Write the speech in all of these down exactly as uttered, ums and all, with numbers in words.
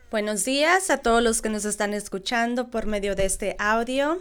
Buenos días a todos los que nos están escuchando por medio de este audio.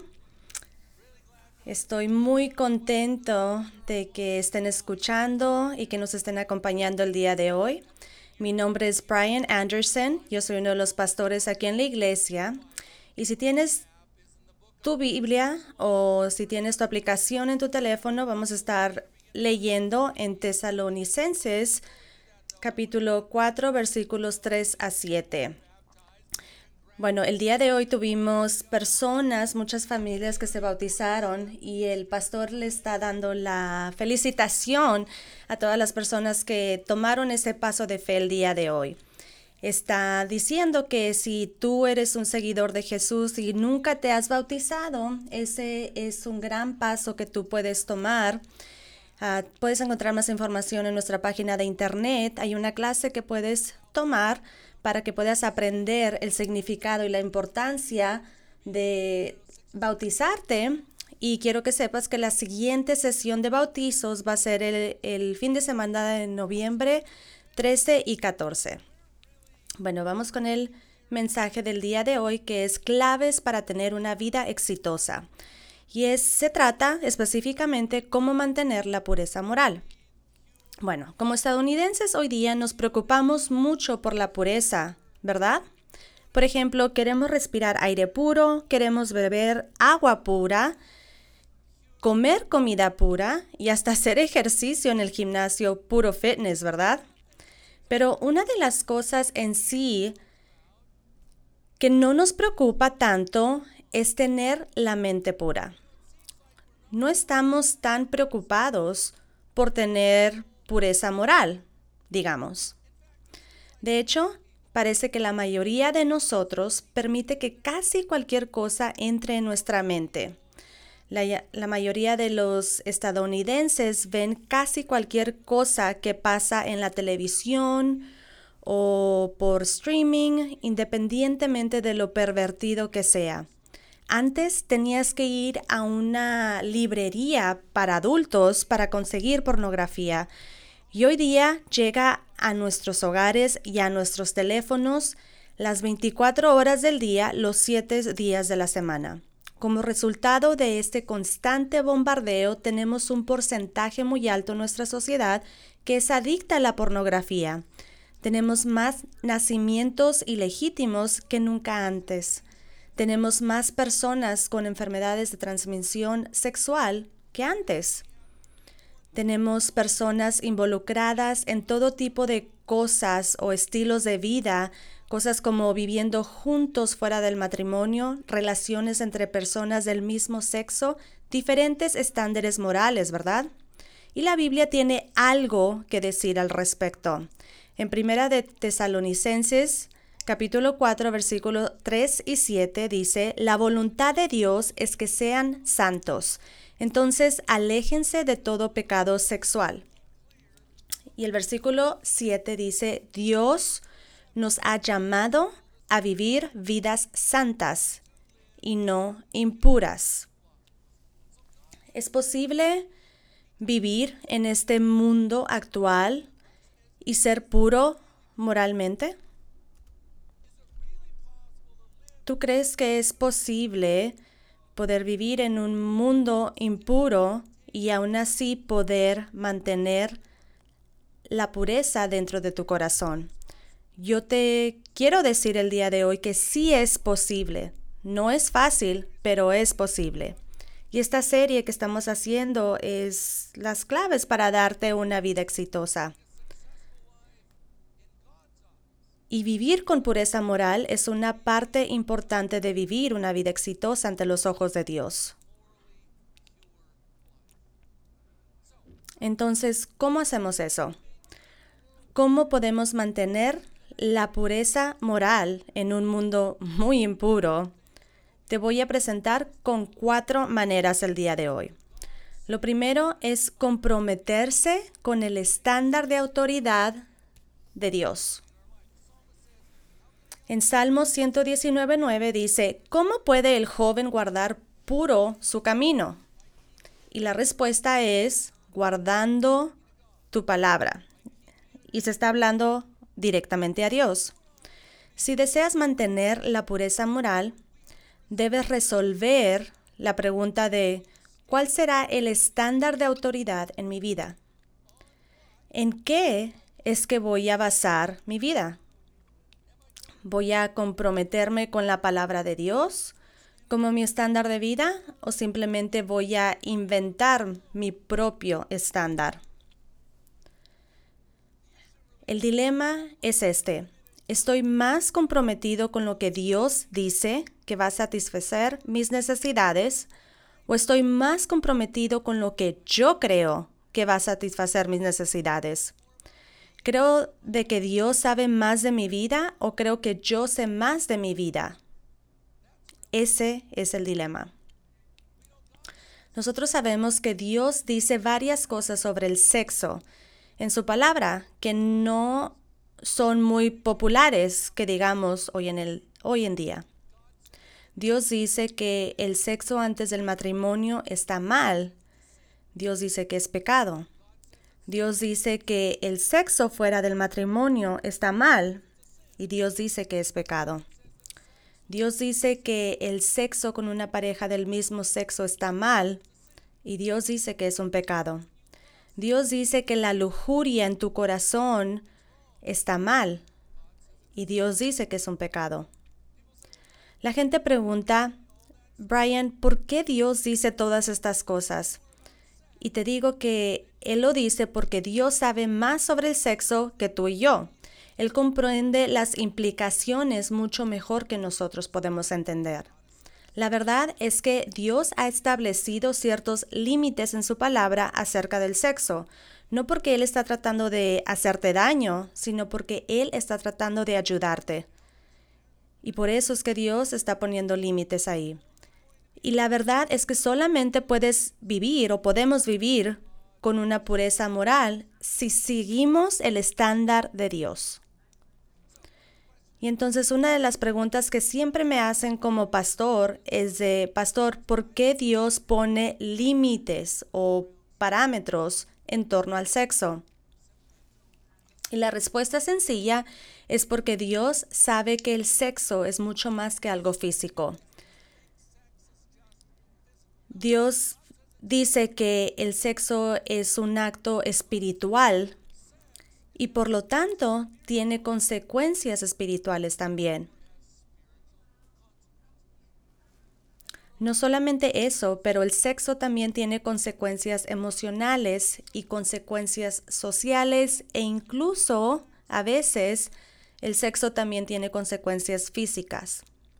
Estoy muy contento de que estén escuchando y que nos estén acompañando el día de hoy. Mi nombre es Brian Anderson, yo soy uno de los pastores aquí en la iglesia. Y si tienes tu Biblia o si tienes tu aplicación en tu teléfono, vamos a estar leyendo en Tesalonicenses capítulo cuatro, versículos tres a siete. Bueno, el día de hoy tuvimos personas, muchas familias que se bautizaron y el pastor le está dando la felicitación a todas las personas que tomaron ese paso de fe el día de hoy. Está diciendo que si tú eres un seguidor de Jesús y nunca te has bautizado, ese es un gran paso que tú puedes tomar. Uh, puedes encontrar más información en nuestra página de internet. Hay una clase que puedes tomar para que puedas aprender el significado y la importancia de bautizarte. Y quiero que sepas que la siguiente sesión de bautizos va a ser el, el fin de semana de noviembre trece y catorce. Bueno, vamos con el mensaje del día de hoy, que es claves para tener una vida exitosa. Y es, se trata específicamente cómo mantener la pureza moral. Bueno, como estadounidenses hoy día nos preocupamos mucho por la pureza, ¿verdad? Por ejemplo, queremos respirar aire puro, queremos beber agua pura, comer comida pura y hasta hacer ejercicio en el gimnasio puro fitness, ¿verdad? Pero una de las cosas en sí que no nos preocupa tanto es tener la mente pura. No estamos tan preocupados por tener pureza moral, digamos. De hecho, parece que la mayoría de nosotros permite que casi cualquier cosa entre en nuestra mente. La, la mayoría de los estadounidenses ven casi cualquier cosa que pasa en la televisión o por streaming, independientemente de lo pervertido que sea. Antes tenías que ir a una librería para adultos para conseguir pornografía y hoy día llega a nuestros hogares y a nuestros teléfonos las veinticuatro horas del día, los siete días de la semana. Como resultado de este constante bombardeo, tenemos un porcentaje muy alto en nuestra sociedad que es adicta a la pornografía. Tenemos más nacimientos ilegítimos que nunca antes. Tenemos más personas con enfermedades de transmisión sexual que antes. Tenemos personas involucradas en todo tipo de cosas o estilos de vida, cosas como viviendo juntos fuera del matrimonio, relaciones entre personas del mismo sexo, diferentes estándares morales, ¿verdad? Y la Biblia tiene algo que decir al respecto. En Primera de Tesalonicenses, capítulo cuatro, versículos tres y siete dice, la voluntad de Dios es que sean santos. Entonces, aléjense de todo pecado sexual. Y el versículo siete dice, Dios nos ha llamado a vivir vidas santas y no impuras. ¿Es posible vivir en este mundo actual y ser puro moralmente? ¿Tú crees que es posible poder vivir en un mundo impuro y aún así poder mantener la pureza dentro de tu corazón? Yo te quiero decir el día de hoy que sí es posible. No es fácil, pero es posible. Y esta serie que estamos haciendo es las claves para darte una vida exitosa. Y vivir con pureza moral es una parte importante de vivir una vida exitosa ante los ojos de Dios. Entonces, ¿cómo hacemos eso? ¿Cómo podemos mantener la pureza moral en un mundo muy impuro? Te voy a presentar con cuatro maneras el día de hoy. Lo primero es comprometerse con el estándar de autoridad de Dios. En Salmo ciento diecinueve, nueve dice, ¿cómo puede el joven guardar puro su camino? Y la respuesta es guardando tu palabra. Y se está hablando directamente a Dios. Si deseas mantener la pureza moral, debes resolver la pregunta de ¿cuál será el estándar de autoridad en mi vida? ¿En qué es que voy a basar mi vida? ¿Voy a comprometerme con la palabra de Dios como mi estándar de vida o simplemente voy a inventar mi propio estándar? El dilema es este. ¿Estoy más comprometido con lo que Dios dice que va a satisfacer mis necesidades o estoy más comprometido con lo que yo creo que va a satisfacer mis necesidades? ¿Creo de que Dios sabe más de mi vida o creo que yo sé más de mi vida? Ese es el dilema. Nosotros sabemos que Dios dice varias cosas sobre el sexo en su palabra que no son muy populares, que digamos hoy en, el, hoy en día. Dios dice que el sexo antes del matrimonio está mal. Dios dice que es pecado. Dios dice que el sexo fuera del matrimonio está mal y Dios dice que es pecado. Dios dice que el sexo con una pareja del mismo sexo está mal y Dios dice que es un pecado. Dios dice que la lujuria en tu corazón está mal y Dios dice que es un pecado. La gente pregunta, Brian, ¿por qué Dios dice todas estas cosas? Y te digo que Él lo dice porque Dios sabe más sobre el sexo que tú y yo. Él comprende las implicaciones mucho mejor que nosotros podemos entender. La verdad es que Dios ha establecido ciertos límites en su palabra acerca del sexo, no porque Él está tratando de hacerte daño, sino porque Él está tratando de ayudarte. Y por eso es que Dios está poniendo límites ahí. Y la verdad es que solamente puedes vivir o podemos vivir con una pureza moral si seguimos el estándar de Dios. Y entonces una de las preguntas que siempre me hacen como pastor es de, pastor, ¿por qué Dios pone límites o parámetros en torno al sexo? Y la respuesta sencilla es porque Dios sabe que el sexo es mucho más que algo físico. Dios dice que el sexo es un acto espiritual y por lo tanto tiene consecuencias espirituales también. No solamente eso, pero el sexo también tiene consecuencias emocionales y consecuencias sociales e incluso a veces el sexo también tiene consecuencias físicas.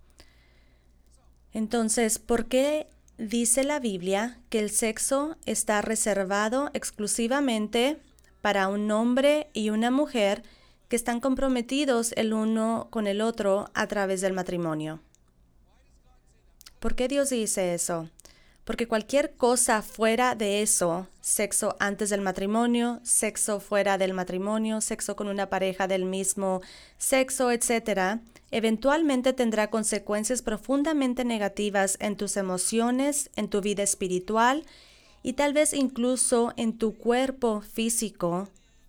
Entonces, ¿por qué dice la Biblia que el sexo está reservado exclusivamente para un hombre y una mujer que están comprometidos el uno con el otro a través del matrimonio? ¿Por qué Dios dice eso? Porque cualquier cosa fuera de eso, sexo antes del matrimonio, sexo fuera del matrimonio, sexo con una pareja del mismo sexo, etcétera, eventualmente tendrá consecuencias profundamente negativas en tus emociones, en tu vida espiritual y tal vez incluso en tu cuerpo físico.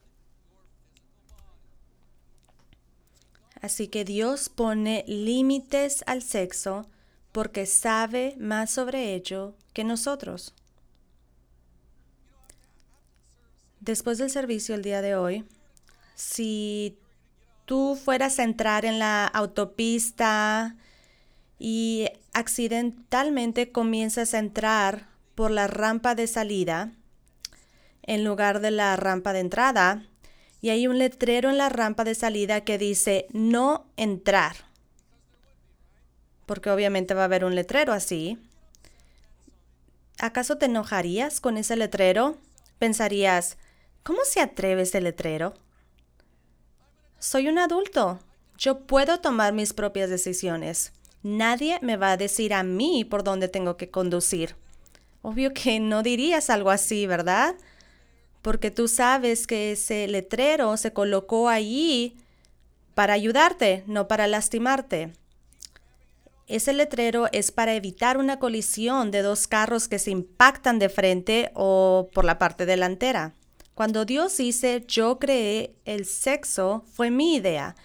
Así que Dios pone límites al sexo porque sabe más sobre ello que nosotros. Después del servicio el día de hoy, si tú fueras a entrar en la autopista y accidentalmente comienzas a entrar por la rampa de salida en lugar de la rampa de entrada, y hay un letrero en la rampa de salida que dice no entrar, porque obviamente va a haber un letrero así. ¿Acaso te enojarías con ese letrero? Pensarías, ¿cómo se atreve ese letrero? Soy un adulto. Yo puedo tomar mis propias decisiones. Nadie me va a decir a mí por dónde tengo que conducir. Obvio que no dirías algo así, ¿verdad? Porque tú sabes que ese letrero se colocó allí para ayudarte, no para lastimarte. Ese letrero es para evitar una colisión de dos carros que se impactan de frente o por la parte delantera. Cuando Dios dice, yo creé el sexo, fue mi idea.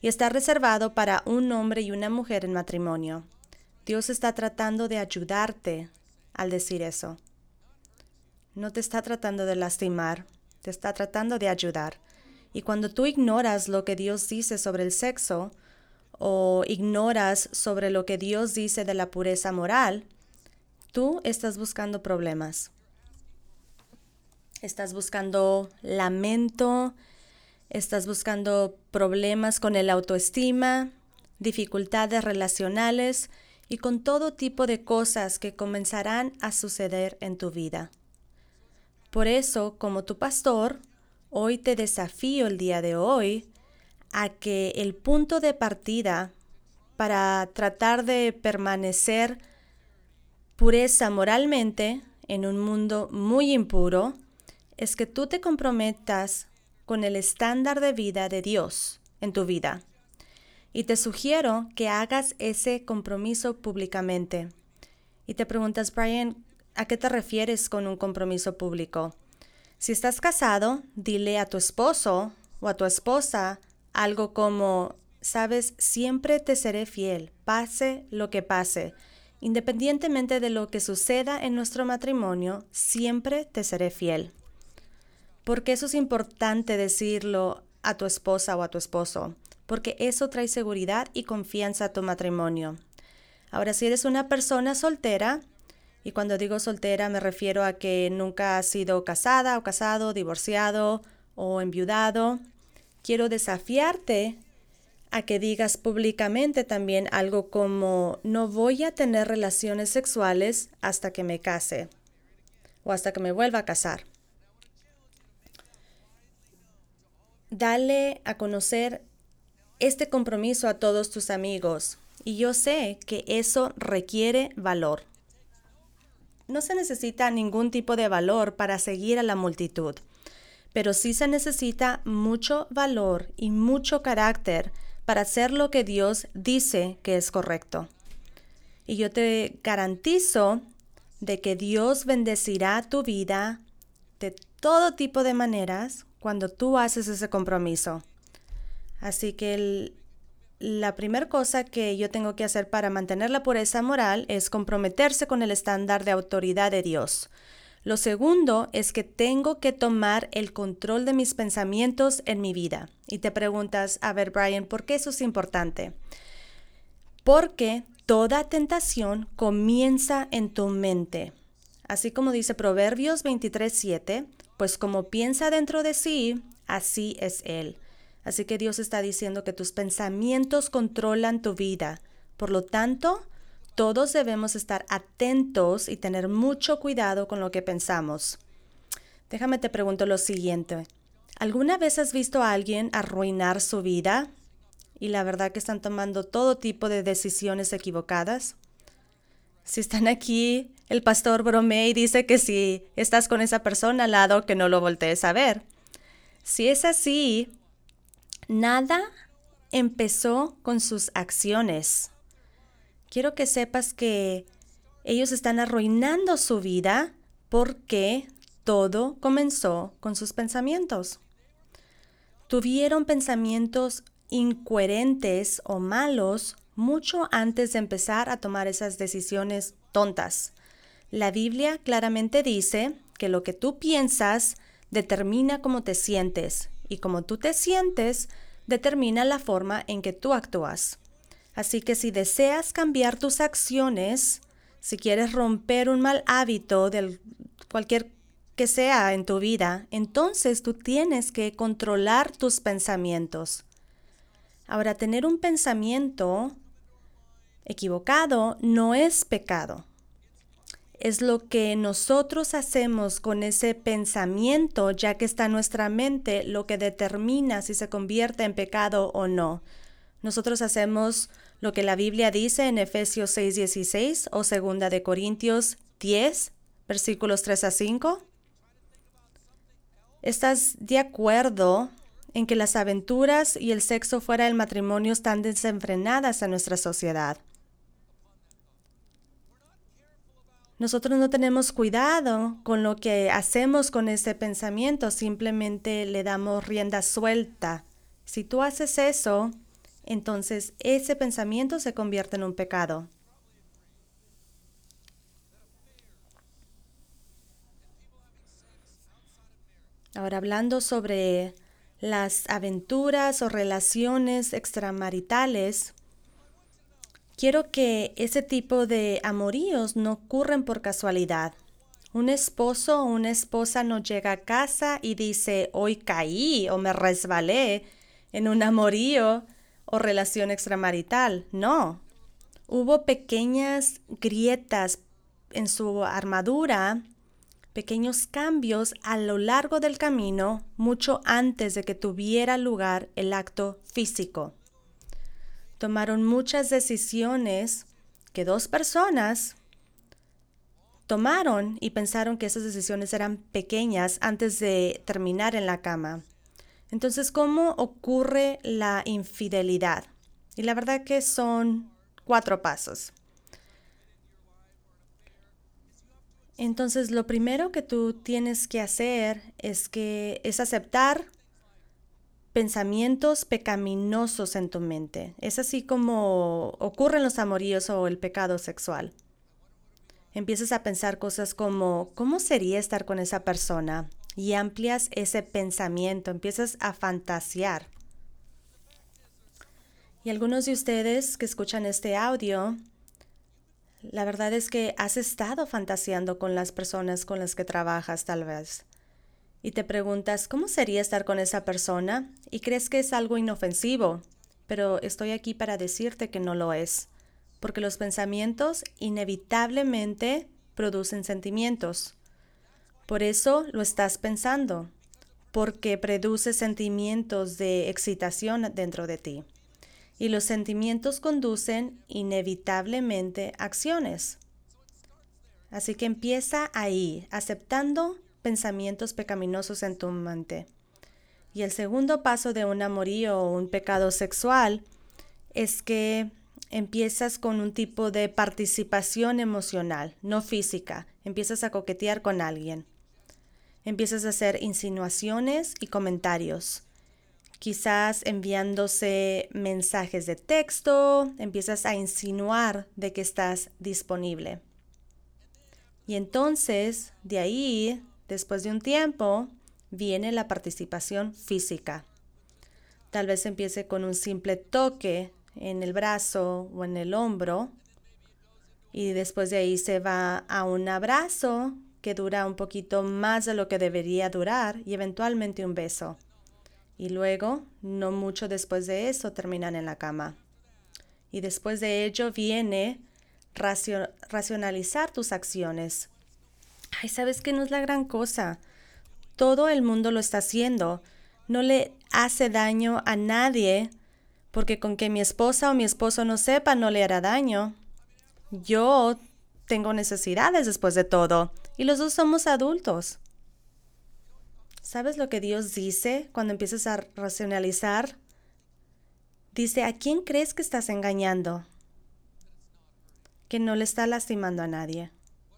y está reservado para un hombre y una mujer en matrimonio. Dios está tratando de ayudarte al decir eso. No te está tratando de lastimar, te está tratando de ayudar. Y cuando tú ignoras lo que Dios dice sobre el sexo o ignoras sobre lo que Dios dice de la pureza moral, tú estás buscando problemas. Estás buscando lamento, estás buscando problemas con el autoestima, dificultades relacionales y con todo tipo de cosas que comenzarán a suceder en tu vida. Por eso, como tu pastor, hoy te desafío el día de hoy a que el punto de partida para tratar de permanecer pureza moralmente en un mundo muy impuro es que tú te comprometas con el estándar de vida de Dios en tu vida. Y te sugiero que hagas ese compromiso públicamente. Y te preguntas, Brian, ¿a qué te refieres con un compromiso público? Si estás casado, dile a tu esposo o a tu esposa algo como, sabes, siempre te seré fiel, pase lo que pase. Independientemente de lo que suceda en nuestro matrimonio, siempre te seré fiel. Porque eso es importante decirlo a tu esposa o a tu esposo, porque eso trae seguridad y confianza a tu matrimonio. Ahora, si eres una persona soltera, y cuando digo soltera me refiero a que nunca has sido casada o casado, divorciado o enviudado, quiero desafiarte a que digas públicamente también algo como no voy a tener relaciones sexuales hasta que me case o hasta que me vuelva a casar. Dale a conocer este compromiso a todos tus amigos y yo sé que eso requiere valor. No se necesita ningún tipo de valor para seguir a la multitud, pero sí se necesita mucho valor y mucho carácter para hacer lo que Dios dice que es correcto. Y yo te garantizo de que Dios bendecirá tu vida de todo tipo de maneras cuando tú haces ese compromiso. Así que el, la primera cosa que yo tengo que hacer para mantener la pureza moral es comprometerse con el estándar de autoridad de Dios. Lo segundo es que tengo que tomar el control de mis pensamientos en mi vida. Y te preguntas, a ver, Brian, ¿por qué eso es importante? Porque toda tentación comienza en tu mente. Así como dice Proverbios veintitrés siete, pues como piensa dentro de sí, así es él. Así que Dios está diciendo que tus pensamientos controlan tu vida. Por lo tanto, todos debemos estar atentos y tener mucho cuidado con lo que pensamos. Déjame te pregunto lo siguiente. ¿Alguna vez has visto a alguien arruinar su vida y la verdad que están tomando todo tipo de decisiones equivocadas? Si están aquí, el pastor bromea y dice que si estás con esa persona al lado, que no lo voltees a ver. Si es así, nada empezó con sus acciones. Quiero que sepas que ellos están arruinando su vida porque todo comenzó con sus pensamientos. Tuvieron pensamientos incoherentes o malos mucho antes de empezar a tomar esas decisiones tontas. La Biblia claramente dice que lo que tú piensas determina cómo te sientes y como tú te sientes determina la forma en que tú actúas. Así que si deseas cambiar tus acciones, si quieres romper un mal hábito de cualquier que sea en tu vida, entonces tú tienes que controlar tus pensamientos. Ahora, tener un pensamiento equivocado no es pecado. Es lo que nosotros hacemos con ese pensamiento, ya que está en nuestra mente, lo que determina si se convierte en pecado o no. Nosotros hacemos lo que la Biblia dice en Efesios seis dieciséis o segunda de Corintios diez, versículos tres a cinco. ¿Estás de acuerdo en que las aventuras y el sexo fuera del matrimonio están desenfrenadas en nuestra sociedad? Nosotros no tenemos cuidado con lo que hacemos con ese pensamiento, simplemente le damos rienda suelta. Si tú haces eso, entonces ese pensamiento se convierte en un pecado. Ahora, hablando sobre las aventuras o relaciones extramaritales, quiero que ese tipo de amoríos no ocurren por casualidad. Un esposo o una esposa no llega a casa y dice, hoy caí o me resbalé en un amorío o relación extramarital. No. Hubo pequeñas grietas en su armadura, pequeños cambios a lo largo del camino, mucho antes de que tuviera lugar el acto físico. Tomaron muchas decisiones que dos personas tomaron y pensaron que esas decisiones eran pequeñas antes de terminar en la cama. Entonces, ¿cómo ocurre la infidelidad? Y la verdad que son cuatro pasos. Entonces, lo primero que tú tienes que hacer es que es aceptar pensamientos pecaminosos en tu mente. Es así como ocurren los amoríos o el pecado sexual. Empiezas a pensar cosas como, ¿cómo sería estar con esa persona? Y amplias ese pensamiento, empiezas a fantasear. Y algunos de ustedes que escuchan este audio, la verdad es que has estado fantaseando con las personas con las que trabajas tal vez. Y te preguntas, ¿cómo sería estar con esa persona? Y crees que es algo inofensivo, pero estoy aquí para decirte que no lo es, porque los pensamientos inevitablemente producen sentimientos. Por eso lo estás pensando, porque produce sentimientos de excitación dentro de ti. Y los sentimientos conducen inevitablemente a acciones. Así que empieza ahí, aceptando pensamientos pecaminosos en tu mente. Y el segundo paso de un amorío o un pecado sexual es que empiezas con un tipo de participación emocional, no física. Empiezas a coquetear con alguien. Empiezas a hacer insinuaciones y comentarios. Quizás enviándose mensajes de texto, empiezas a insinuar de que estás disponible. Y entonces, de ahí, después de un tiempo, viene la participación física. Tal vez empiece con un simple toque en el brazo o en el hombro, y después de ahí se va a un abrazo que dura un poquito más de lo que debería durar y eventualmente un beso. Y luego, no mucho después de eso, terminan en la cama. Y después de ello viene racio- racionalizar tus acciones. Ay, ¿sabes qué? No es la gran cosa. Todo el mundo lo está haciendo. No le hace daño a nadie, porque con que mi esposa o mi esposo no sepa, no le hará daño. Yo tengo necesidades después de todo, y los dos somos adultos. ¿Sabes lo que Dios dice cuando empiezas a racionalizar? Dice, ¿a quién crees que estás engañando? Que no le está lastimando a nadie.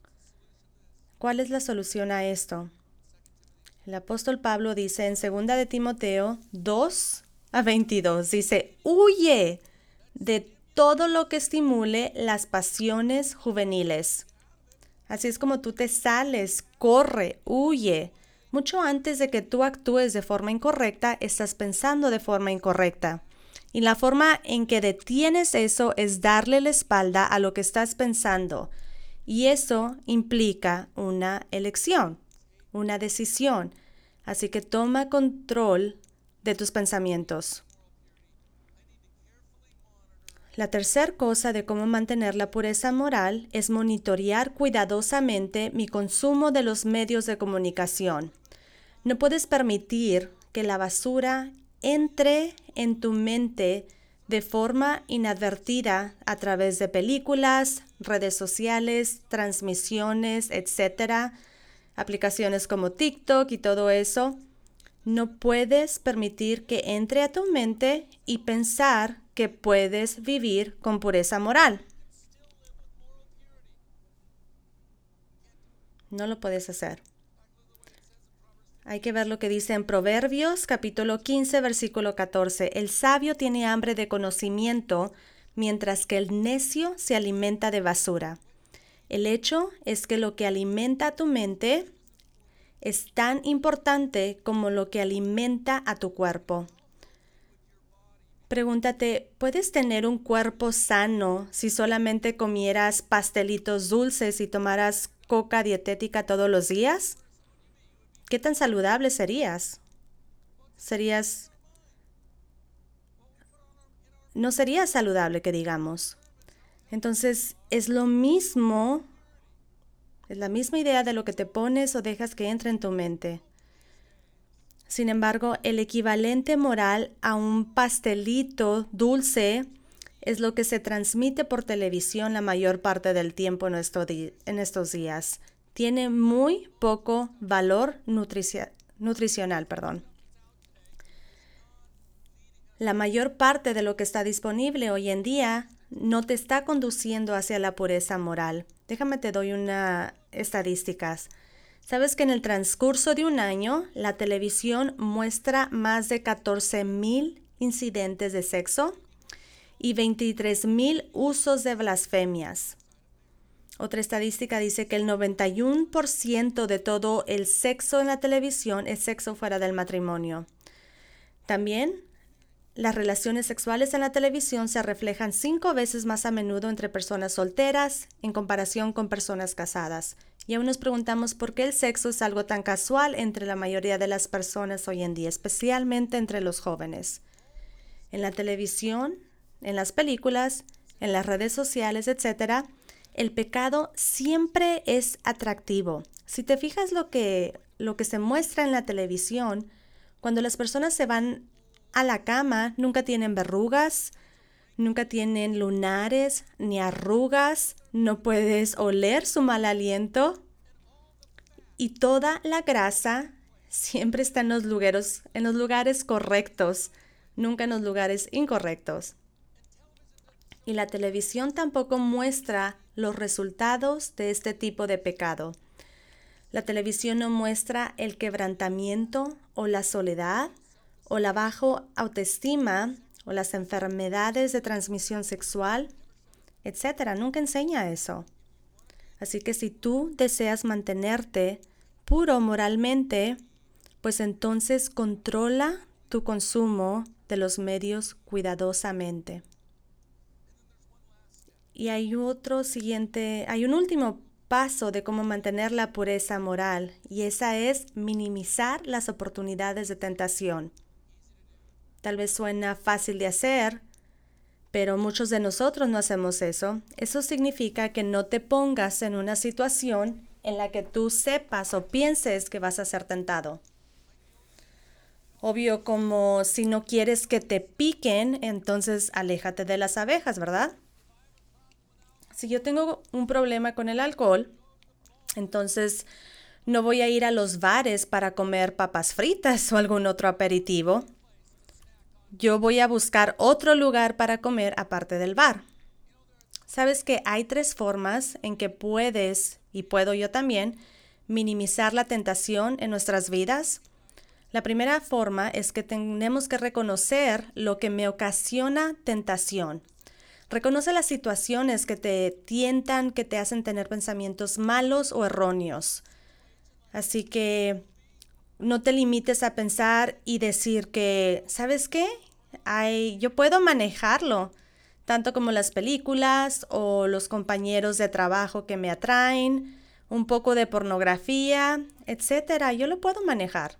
¿Cuál es la solución a esto? El apóstol Pablo dice en segunda de Timoteo dos a veintidós, dice, huye de todo lo que estimule las pasiones juveniles. Así es como tú te sales, corre, huye. Mucho antes de que tú actúes de forma incorrecta, estás pensando de forma incorrecta. Y la forma en que detienes eso es darle la espalda a lo que estás pensando. Y eso implica una elección, una decisión. Así que toma control de tus pensamientos. La tercera cosa de cómo mantener la pureza moral es monitorear cuidadosamente mi consumo de los medios de comunicación. No puedes permitir que la basura entre en tu mente de forma inadvertida a través de películas, redes sociales, transmisiones, etcétera, aplicaciones como TikTok y todo eso. No puedes permitir que entre a tu mente y pensar que puedes vivir con pureza moral. No lo puedes hacer. Hay que ver lo que dice en Proverbios, capítulo quince, versículo catorce. El sabio tiene hambre de conocimiento, mientras que el necio se alimenta de basura. El hecho es que lo que alimenta tu mente es tan importante como lo que alimenta a tu cuerpo. Pregúntate, ¿puedes tener un cuerpo sano si solamente comieras pastelitos dulces y tomaras coca dietética todos los días? ¿Qué tan saludable serías? Serías... No serías saludable, que digamos. Entonces, es lo mismo, es la misma idea de lo que te pones o dejas que entre en tu mente. Sin embargo, el equivalente moral a un pastelito dulce es lo que se transmite por televisión la mayor parte del tiempo en, nuestro di- en estos días. Tiene muy poco valor nutrici- nutricional, perdón. La mayor parte de lo que está disponible hoy en día no te está conduciendo hacia la pureza moral. Déjame te doy unas estadísticas. ¿Sabes que en el transcurso de un año la televisión muestra más de catorce mil incidentes de sexo y veintitrés mil usos de blasfemias? Otra estadística dice que el noventa y uno por ciento de todo el sexo en la televisión es sexo fuera del matrimonio. También, las relaciones sexuales en la televisión se reflejan cinco veces más a menudo entre personas solteras en comparación con personas casadas. Y aún nos preguntamos por qué el sexo es algo tan casual entre la mayoría de las personas hoy en día, especialmente entre los jóvenes. En la televisión, en las películas, en las redes sociales, etcétera, el pecado siempre es atractivo. Si te fijas lo que, lo que se muestra en la televisión, cuando las personas se van a la cama, nunca tienen verrugas, nunca tienen lunares ni arrugas, no puedes oler su mal aliento y toda la grasa siempre está en los lugares, en los lugares correctos, nunca en los lugares incorrectos. Y la televisión tampoco muestra los resultados de este tipo de pecado. La televisión no muestra el quebrantamiento o la soledad o la baja autoestima o las enfermedades de transmisión sexual, etcétera. Nunca enseña eso. Así que si tú deseas mantenerte puro moralmente, pues entonces controla tu consumo de los medios cuidadosamente. Y hay otro siguiente, hay un último paso de cómo mantener la pureza moral, y esa es minimizar las oportunidades de tentación. Tal vez suena fácil de hacer, pero muchos de nosotros no hacemos eso. Eso significa que no te pongas en una situación en la que tú sepas o pienses que vas a ser tentado. Obvio, como si no quieres que te piquen, entonces aléjate de las abejas, ¿verdad? Si yo tengo un problema con el alcohol, entonces no voy a ir a los bares para comer papas fritas o algún otro aperitivo. Yo voy a buscar otro lugar para comer aparte del bar. ¿Sabes que hay tres formas en que puedes, y puedo yo también, minimizar la tentación en nuestras vidas? La primera forma es que tenemos que reconocer lo que me ocasiona tentación. Reconoce las situaciones que te tientan, que te hacen tener pensamientos malos o erróneos. Así que no te limites a pensar y decir que, ¿sabes qué? Ay, yo puedo manejarlo, tanto como las películas o los compañeros de trabajo que me atraen, un poco de pornografía, etcétera. Yo lo puedo manejar.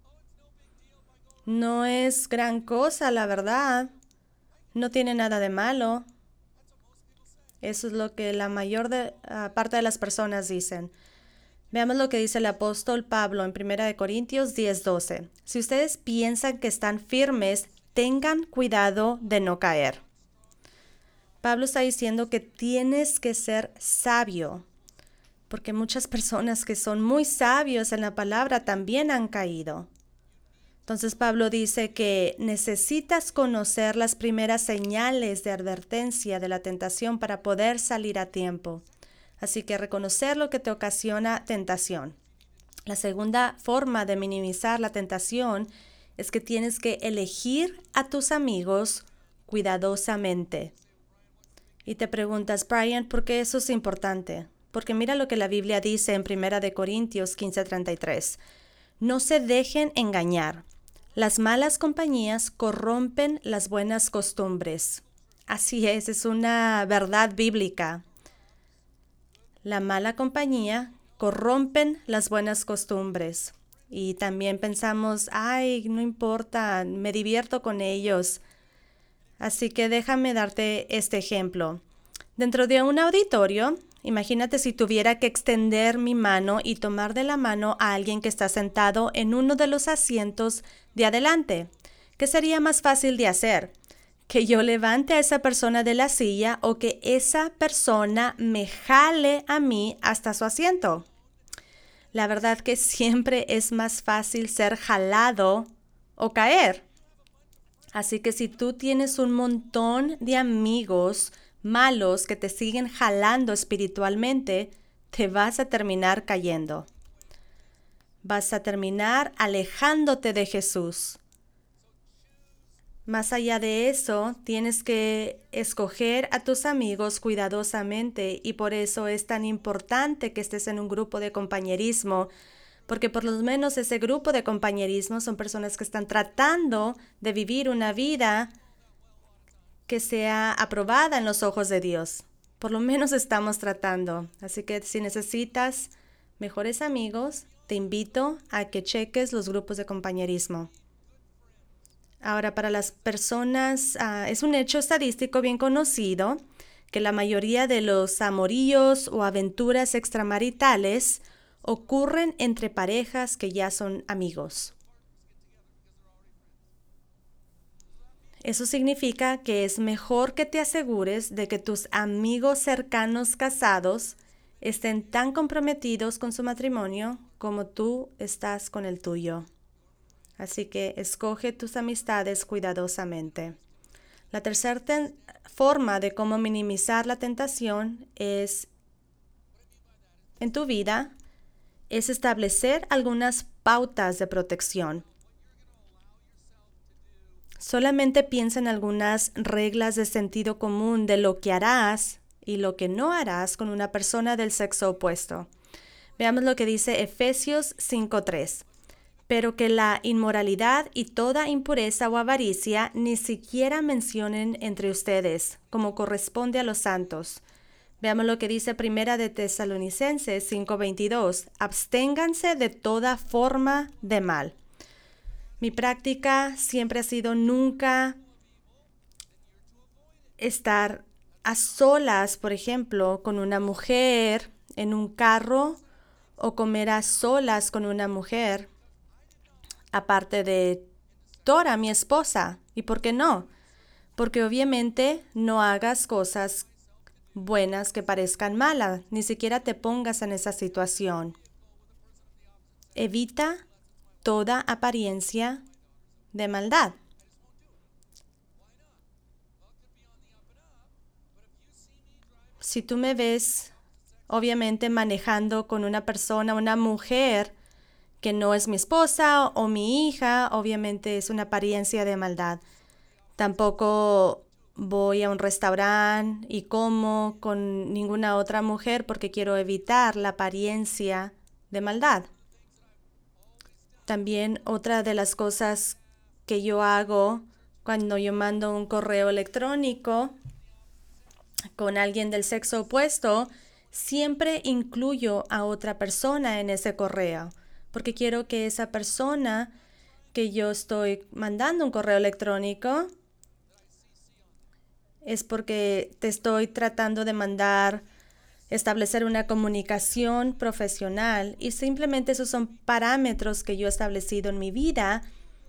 No es gran cosa, la verdad. No tiene nada de malo. Eso es lo que la mayor de, uh, parte de las personas dicen. Veamos lo que dice el apóstol Pablo en primera de Corintios diez doce. Si ustedes piensan que están firmes, tengan cuidado de no caer. Pablo está diciendo que tienes que ser sabio, porque muchas personas que son muy sabios en la palabra también han caído. Entonces Pablo dice que necesitas conocer las primeras señales de advertencia de la tentación para poder salir a tiempo. Así que reconocer lo que te ocasiona tentación. La segunda forma de minimizar la tentación es que tienes que elegir a tus amigos cuidadosamente. Y te preguntas, Brian, ¿por qué eso es importante? Porque mira lo que la Biblia dice en primera de Corintios quince treinta y tres. No se dejen engañar. Las malas compañías corrompen las buenas costumbres. Así es, es una verdad bíblica. La mala compañía corrompen las buenas costumbres. Y también pensamos, ay, no importa, me divierto con ellos. Así que déjame darte este ejemplo. Dentro de un auditorio, imagínate si tuviera que extender mi mano y tomar de la mano a alguien que está sentado en uno de los asientos de adelante. ¿Qué sería más fácil de hacer? ¿Que yo levante a esa persona de la silla o que esa persona me jale a mí hasta su asiento? La verdad que siempre es más fácil ser jalado o caer. Así que si tú tienes un montón de amigos malos que te siguen jalando espiritualmente, te vas a terminar cayendo. Vas a terminar alejándote de Jesús. Más allá de eso, tienes que escoger a tus amigos cuidadosamente y por eso es tan importante que estés en un grupo de compañerismo, porque por lo menos ese grupo de compañerismo son personas que están tratando de vivir una vida que sea aprobada en los ojos de Dios. Por lo menos estamos tratando. Así que si necesitas mejores amigos, te invito a que cheques los grupos de compañerismo. Ahora, para las personas, uh, es un hecho estadístico bien conocido que la mayoría de los amoríos o aventuras extramaritales ocurren entre parejas que ya son amigos. Eso significa que es mejor que te asegures de que tus amigos cercanos casados estén tan comprometidos con su matrimonio como tú estás con el tuyo. Así que escoge tus amistades cuidadosamente. La tercera ten- forma de cómo minimizar la tentación es en tu vida es establecer algunas pautas de protección. Solamente piensa en algunas reglas de sentido común de lo que harás y lo que no harás con una persona del sexo opuesto. Veamos lo que dice Efesios cinco tres. Pero que la inmoralidad y toda impureza o avaricia ni siquiera mencionen entre ustedes, como corresponde a los santos. Veamos lo que dice Primera de Tesalonicenses cinco veintidós. Absténganse de toda forma de mal. Mi práctica siempre ha sido nunca estar a solas, por ejemplo, con una mujer en un carro o comer a solas con una mujer. Aparte de Dora, mi esposa. ¿Y por qué no? Porque obviamente no hagas cosas buenas que parezcan malas, ni siquiera te pongas en esa situación. Evita toda apariencia de maldad. Si tú me ves, obviamente manejando con una persona, una mujer, que no es mi esposa o mi hija, obviamente es una apariencia de maldad. Tampoco voy a un restaurante y como con ninguna otra mujer porque quiero evitar la apariencia de maldad. También otra de las cosas que yo hago cuando yo mando un correo electrónico con alguien del sexo opuesto, siempre incluyo a otra persona en ese correo. Porque quiero que esa persona que yo estoy mandando un correo electrónico es porque te estoy tratando de mandar, establecer una comunicación profesional y simplemente esos son parámetros que yo he establecido en mi vida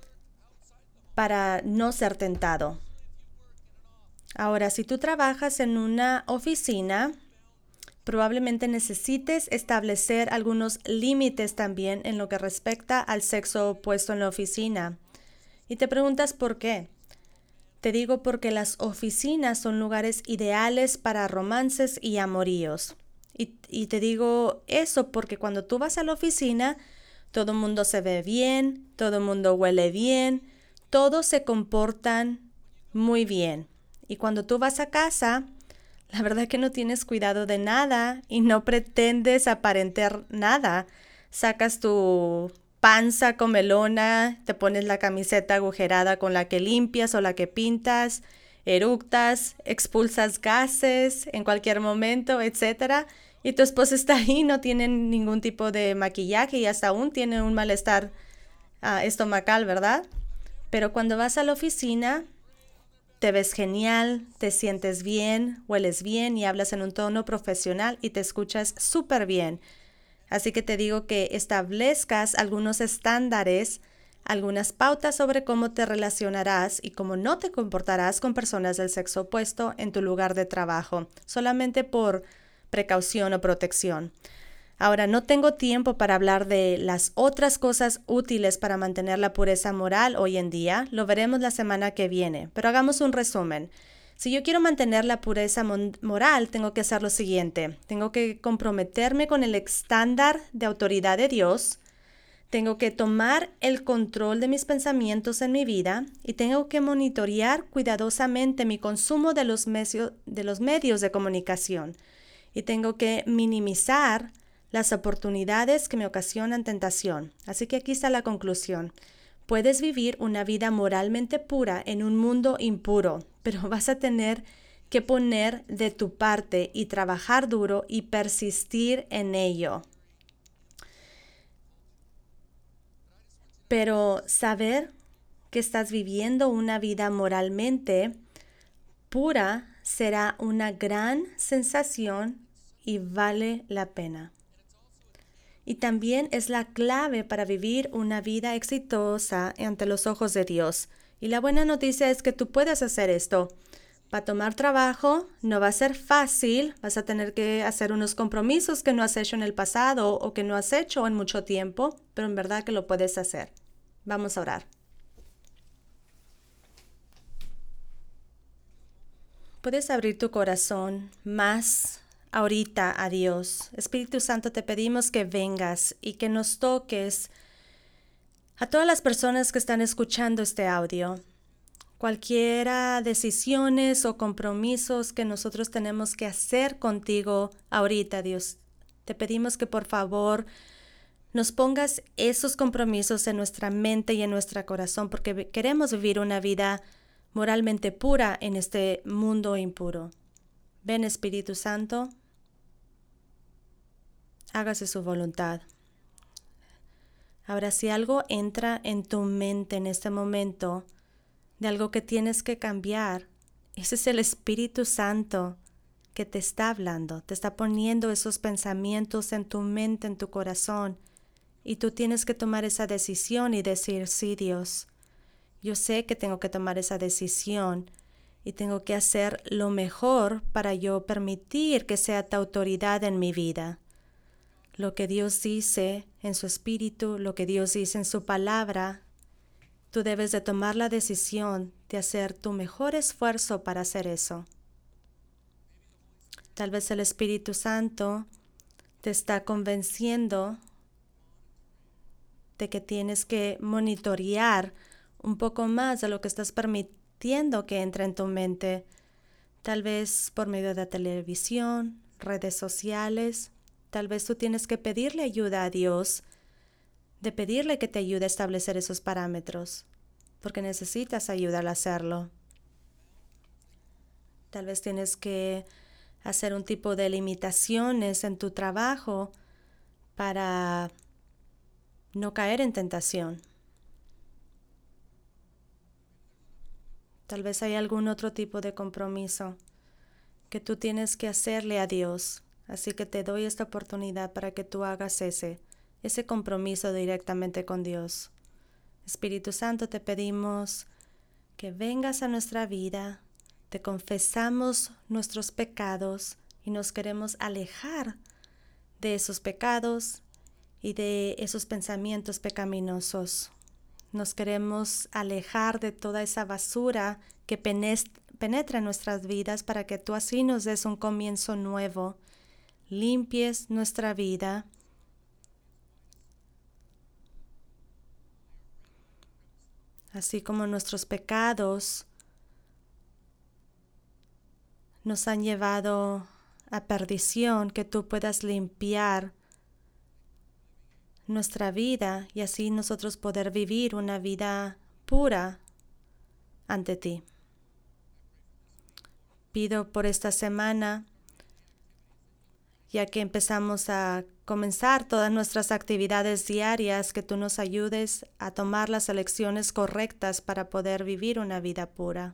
para no ser tentado. Ahora, si tú trabajas en una oficina, probablemente necesites establecer algunos límites también en lo que respecta al sexo opuesto en la oficina. Y te preguntas por qué. Te digo porque las oficinas son lugares ideales para romances y amoríos. Y, y te digo eso porque cuando tú vas a la oficina, todo el mundo se ve bien, todo el mundo huele bien, todos se comportan muy bien. Y cuando tú vas a casa, la verdad es que no tienes cuidado de nada y no pretendes aparentar nada. Sacas tu panza comelona, te pones la camiseta agujerada con la que limpias o la que pintas, eructas, expulsas gases en cualquier momento, etcétera. Y tu esposa está ahí, no tiene ningún tipo de maquillaje y hasta aún tiene un malestar uh, estomacal, ¿verdad? Pero cuando vas a la oficina, te ves genial, te sientes bien, hueles bien y hablas en un tono profesional y te escuchas súper bien. Así que te digo que establezcas algunos estándares, algunas pautas sobre cómo te relacionarás y cómo no te comportarás con personas del sexo opuesto en tu lugar de trabajo, solamente por precaución o protección. Ahora, no tengo tiempo para hablar de las otras cosas útiles para mantener la pureza moral hoy en día. Lo veremos la semana que viene, pero hagamos un resumen. Si yo quiero mantener la pureza moral, tengo que hacer lo siguiente. Tengo que comprometerme con el estándar de autoridad de Dios. Tengo que tomar el control de mis pensamientos en mi vida y tengo que monitorear cuidadosamente mi consumo de los, medio, de los medios de comunicación. Y tengo que minimizar las oportunidades que me ocasionan tentación. Así que aquí está la conclusión. Puedes vivir una vida moralmente pura en un mundo impuro, pero vas a tener que poner de tu parte y trabajar duro y persistir en ello. Pero saber que estás viviendo una vida moralmente pura será una gran sensación y vale la pena. Y también es la clave para vivir una vida exitosa ante los ojos de Dios. Y la buena noticia es que tú puedes hacer esto. Va a tomar trabajo, no va a ser fácil, vas a tener que hacer unos compromisos que no has hecho en el pasado o que no has hecho en mucho tiempo, pero en verdad que lo puedes hacer. Vamos a orar. Puedes abrir tu corazón más ahorita a Dios. Espíritu Santo, te pedimos que vengas y que nos toques a todas las personas que están escuchando este audio. Cualquiera decisiones o compromisos que nosotros tenemos que hacer contigo ahorita, Dios. Te pedimos que por favor nos pongas esos compromisos en nuestra mente y en nuestro corazón, porque queremos vivir una vida moralmente pura en este mundo impuro. Ven, Espíritu Santo, hágase su voluntad. Ahora, si algo entra en tu mente en este momento, de algo que tienes que cambiar, ese es el Espíritu Santo que te está hablando, te está poniendo esos pensamientos en tu mente, en tu corazón, y tú tienes que tomar esa decisión y decir, sí, Dios, yo sé que tengo que tomar esa decisión y tengo que hacer lo mejor para yo permitir que sea tu autoridad en mi vida. Lo que Dios dice en su Espíritu, lo que Dios dice en su palabra, tú debes de tomar la decisión de hacer tu mejor esfuerzo para hacer eso. Tal vez el Espíritu Santo te está convenciendo de que tienes que monitorear un poco más de lo que estás permitiendo que entre en tu mente, tal vez por medio de la televisión, redes sociales. Tal vez tú tienes que pedirle ayuda a Dios, de pedirle que te ayude a establecer esos parámetros, porque necesitas ayuda al hacerlo. Tal vez tienes que hacer un tipo de limitaciones en tu trabajo para no caer en tentación. Tal vez hay algún otro tipo de compromiso que tú tienes que hacerle a Dios. Así que te doy esta oportunidad para que tú hagas ese, ese compromiso directamente con Dios. Espíritu Santo, te pedimos que vengas a nuestra vida, te confesamos nuestros pecados y nos queremos alejar de esos pecados y de esos pensamientos pecaminosos. Nos queremos alejar de toda esa basura que penetra en nuestras vidas para que tú así nos des un comienzo nuevo, limpies nuestra vida así como nuestros pecados nos han llevado a perdición, que tú puedas limpiar nuestra vida y así nosotros poder vivir una vida pura ante ti. Pido por esta semana, ya que empezamos a comenzar todas nuestras actividades diarias, que tú nos ayudes a tomar las elecciones correctas para poder vivir una vida pura.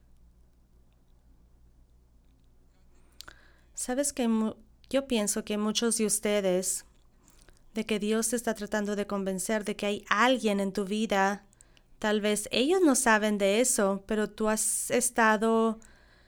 Sabes que mu- yo pienso que muchos de ustedes, de que Dios te está tratando de convencer de que hay alguien en tu vida, tal vez ellos no saben de eso, pero tú has estado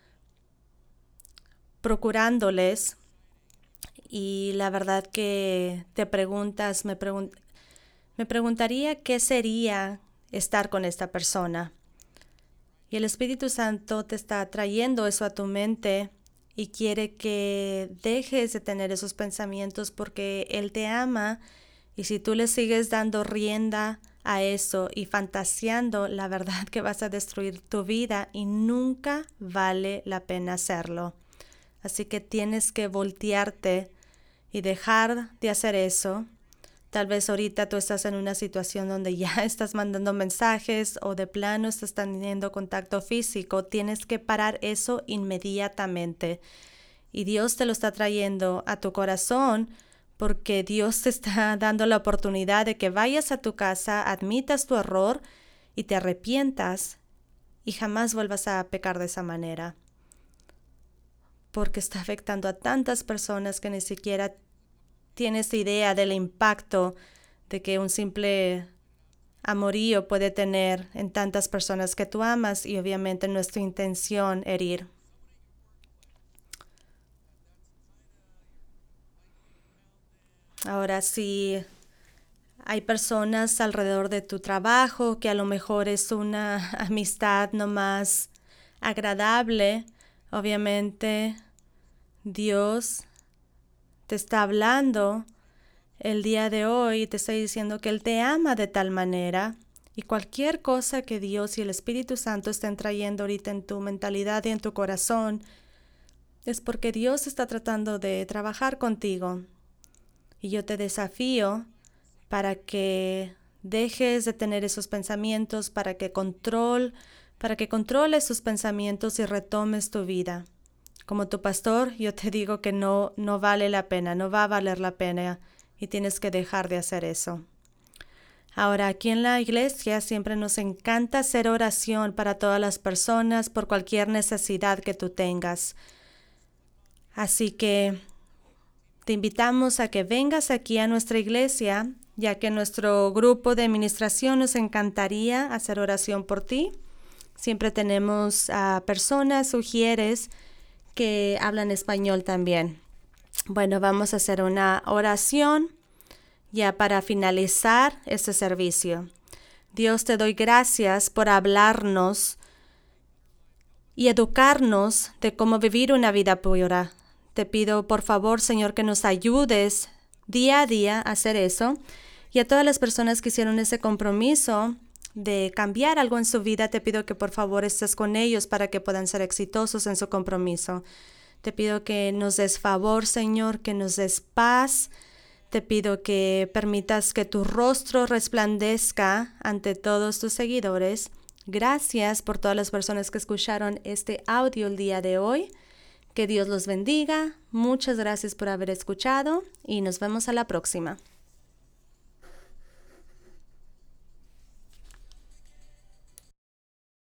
procurándoles. Y la verdad que te preguntas, me, pregun- me preguntaría qué sería estar con esta persona. Y el Espíritu Santo te está trayendo eso a tu mente y quiere que dejes de tener esos pensamientos porque Él te ama y si tú le sigues dando rienda a eso y fantaseando, la verdad que vas a destruir tu vida y nunca vale la pena hacerlo. Así que tienes que voltearte y dejar de hacer eso. Tal vez ahorita tú estás en una situación donde ya estás mandando mensajes o de plano estás teniendo contacto físico. Tienes que parar eso inmediatamente. Y Dios te lo está trayendo a tu corazón porque Dios te está dando la oportunidad de que vayas a tu casa, admitas tu error y te arrepientas y jamás vuelvas a pecar de esa manera. Porque está afectando a tantas personas que ni siquiera tienes idea del impacto de que un simple amorío puede tener en tantas personas que tú amas y obviamente no es tu intención herir. Ahora sí, hay personas alrededor de tu trabajo que a lo mejor es una amistad no más agradable. Obviamente Dios te está hablando el día de hoy, te está diciendo que Él te ama de tal manera y cualquier cosa que Dios y el Espíritu Santo estén trayendo ahorita en tu mentalidad y en tu corazón es porque Dios está tratando de trabajar contigo. Y yo te desafío para que dejes de tener esos pensamientos, para que control, para que controles sus pensamientos y retomes tu vida. Como tu pastor, yo te digo que no, no vale la pena, no va a valer la pena y tienes que dejar de hacer eso. Ahora, aquí en la iglesia siempre nos encanta hacer oración para todas las personas por cualquier necesidad que tú tengas. Así que te invitamos a que vengas aquí a nuestra iglesia, ya que nuestro grupo de administración nos encantaría hacer oración por ti. Siempre tenemos a personas, sugieres, que hablan español también. Bueno, vamos a hacer una oración ya para finalizar este servicio. Dios, te doy gracias por hablarnos y educarnos de cómo vivir una vida pura. Te pido, por favor, Señor, que nos ayudes día a día a hacer eso. Y a todas las personas que hicieron ese compromiso de cambiar algo en su vida, te pido que por favor estés con ellos para que puedan ser exitosos en su compromiso. Te pido que nos des favor, Señor, que nos des paz. Te pido que permitas que tu rostro resplandezca ante todos tus seguidores. Gracias por todas las personas que escucharon este audio el día de hoy. Que Dios los bendiga. Muchas gracias por haber escuchado y nos vemos a la próxima.